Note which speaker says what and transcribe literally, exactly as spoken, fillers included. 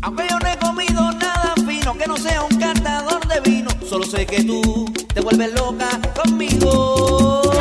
Speaker 1: Aunque yo no he comido nada fino que no sea un catador de vino, solo sé que tú te vuelves loca conmigo.